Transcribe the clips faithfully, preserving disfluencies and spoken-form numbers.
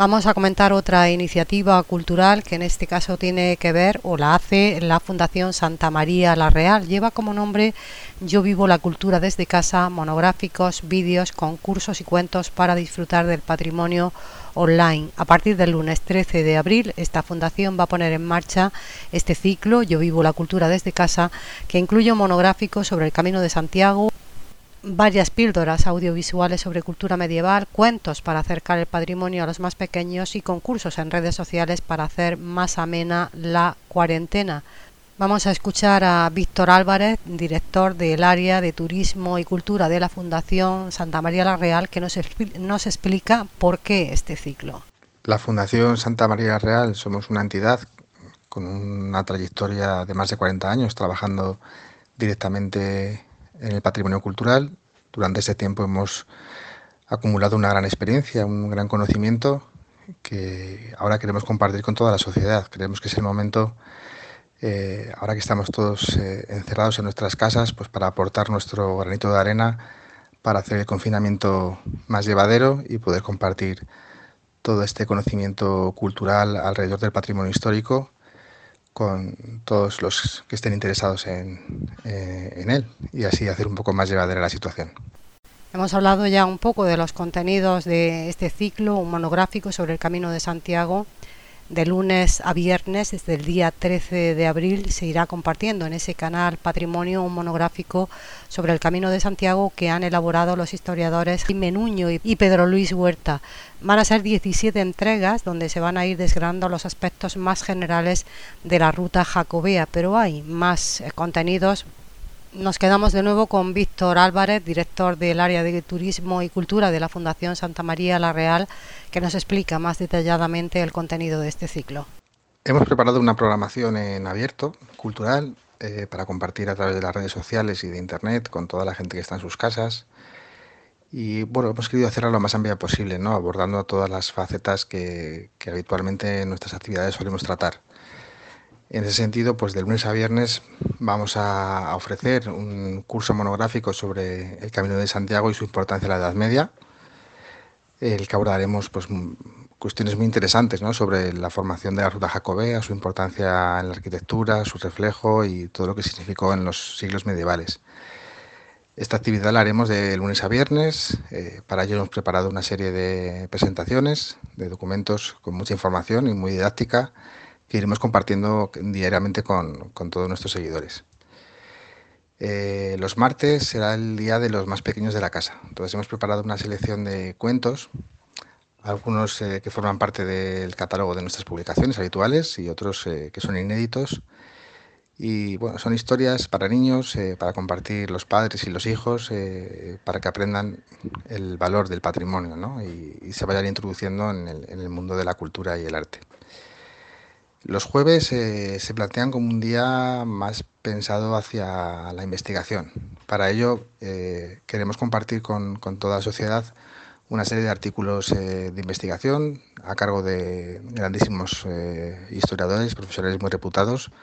Vamos a comentar otra iniciativa cultural que en este caso tiene que ver o la hace la Fundación Santa María la Real. Lleva como nombre Yo vivo la cultura desde casa, monográficos, vídeos, concursos y cuentos para disfrutar del patrimonio online. A partir del lunes trece de abril, esta fundación va a poner en marcha este ciclo Yo vivo la cultura desde casa, que incluye un monográfico sobre el Camino de Santiago, varias píldoras audiovisuales sobre cultura medieval, cuentos para acercar el patrimonio a los más pequeños y concursos en redes sociales para hacer más amena la cuarentena. Vamos a escuchar a Víctor Álvarez, director del área de Turismo y Cultura de la Fundación Santa María la Real, que nos, expl- nos explica por qué este ciclo. La Fundación Santa María la Real somos una entidad con una trayectoria de más de cuarenta años trabajando directamente en el patrimonio cultural. Durante ese tiempo hemos acumulado una gran experiencia, un gran conocimiento que ahora queremos compartir con toda la sociedad. Creemos que es el momento, eh, ahora que estamos todos eh, encerrados en nuestras casas, pues para aportar nuestro granito de arena para hacer el confinamiento más llevadero y poder compartir todo este conocimiento cultural alrededor del patrimonio histórico con todos los que estén interesados en, eh, en él y así hacer un poco más llevadera la situación. Hemos hablado ya un poco de los contenidos de este ciclo, un monográfico sobre el Camino de Santiago. De lunes a viernes, desde el día trece de abril, se irá compartiendo en ese canal Patrimonio un monográfico sobre el Camino de Santiago que han elaborado los historiadores Jaime Nuño y Pedro Luis Huerta. Van a ser diecisiete entregas donde se van a ir desgranando los aspectos más generales de la ruta jacobea, pero hay más eh, contenidos. Nos quedamos de nuevo con Víctor Álvarez, director del área de Turismo y Cultura de la Fundación Santa María la Real, que nos explica más detalladamente el contenido de este ciclo. Hemos preparado una programación en abierto, cultural, eh, para compartir a través de las redes sociales y de internet con toda la gente que está en sus casas. Y bueno, hemos querido hacerla lo más amplia posible, ¿no? Abordando todas las facetas que, que habitualmente en nuestras actividades solemos tratar. En ese sentido, pues de lunes a viernes vamos a ofrecer un curso monográfico sobre el Camino de Santiago y su importancia en la Edad Media, el que abordaremos pues cuestiones muy interesantes, ¿no? Sobre la formación de la ruta jacobea, su importancia en la arquitectura, su reflejo y todo lo que significó en los siglos medievales. Esta actividad la haremos de lunes a viernes. Eh, para ello hemos preparado una serie de presentaciones, de documentos con mucha información y muy didáctica, que iremos compartiendo diariamente con, con todos nuestros seguidores. Eh, los martes será el día de los más pequeños de la casa. Entonces hemos preparado una selección de cuentos, algunos eh, que forman parte del catálogo de nuestras publicaciones habituales y otros eh, que son inéditos. Y bueno, son historias para niños, eh, para compartir los padres y los hijos, eh, para que aprendan el valor del patrimonio, ¿no? y, y se vayan introduciendo en el, en el mundo de la cultura y el arte. Los jueves eh, se plantean como un día más pensado hacia la investigación. Para ello eh, queremos compartir con, con toda la sociedad una serie de artículos eh, de investigación a cargo de grandísimos eh, historiadores, profesionales muy reputados,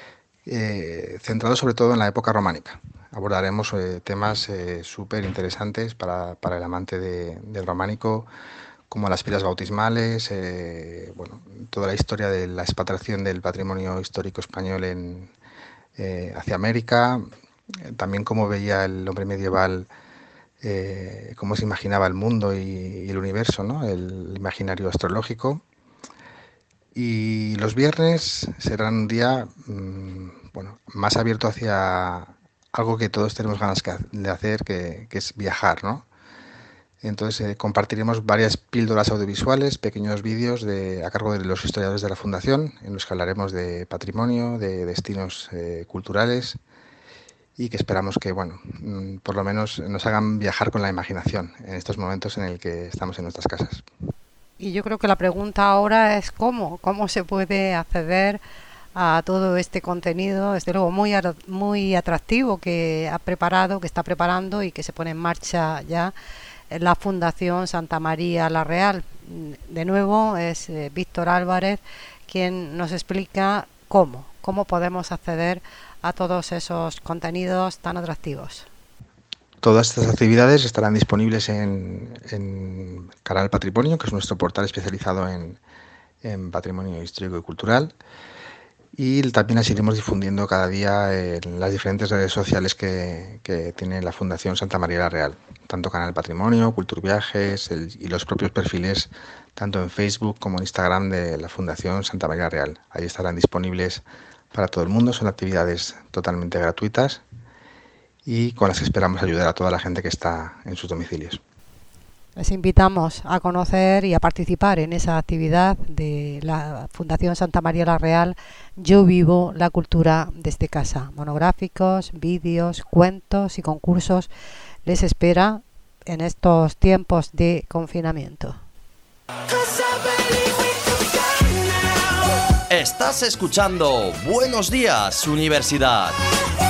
eh, centrados sobre todo en la época románica. Abordaremos eh, temas eh, súper interesantes para, para el amante de, del románico, como las pilas bautismales, eh, bueno, toda la historia de la expatriación del patrimonio histórico español en, eh, hacia América, eh, también cómo veía el hombre medieval, eh, cómo se imaginaba el mundo y, y el universo, ¿no? El imaginario astrológico. Y los viernes serán un día mmm, bueno, más abierto hacia algo que todos tenemos ganas de hacer, que, que es viajar, ¿no? Entonces eh, compartiremos varias píldoras audiovisuales, pequeños vídeos de, a cargo de los historiadores de la Fundación, en los que hablaremos de patrimonio, de destinos eh, culturales y que esperamos que, bueno, mm, por lo menos nos hagan viajar con la imaginación en estos momentos en el que estamos en nuestras casas. Y yo creo que la pregunta ahora es cómo, cómo se puede acceder a todo este contenido, desde luego muy, muy atractivo que ha preparado, que está preparando y que se pone en marcha ya la Fundación Santa María la Real. De nuevo es eh, Víctor Álvarez quien nos explica cómo, cómo podemos acceder a todos esos contenidos tan atractivos. Todas estas actividades estarán disponibles en, en Canal Patrimonio, que es nuestro portal especializado en, en patrimonio histórico y cultural. Y también las iremos difundiendo cada día en las diferentes redes sociales que, que tiene la Fundación Santa María la Real, tanto Canal Patrimonio, Culturviajes el, y los propios perfiles tanto en Facebook como en Instagram de la Fundación Santa María la Real. Ahí estarán disponibles para todo el mundo, son actividades totalmente gratuitas y con las que esperamos ayudar a toda la gente que está en sus domicilios. Les invitamos a conocer y a participar en esa actividad de la Fundación Santa María la Real. Yo vivo la cultura desde casa. Monográficos, vídeos, cuentos y concursos les espera en estos tiempos de confinamiento. Estás escuchando Buenos Días, Universidad.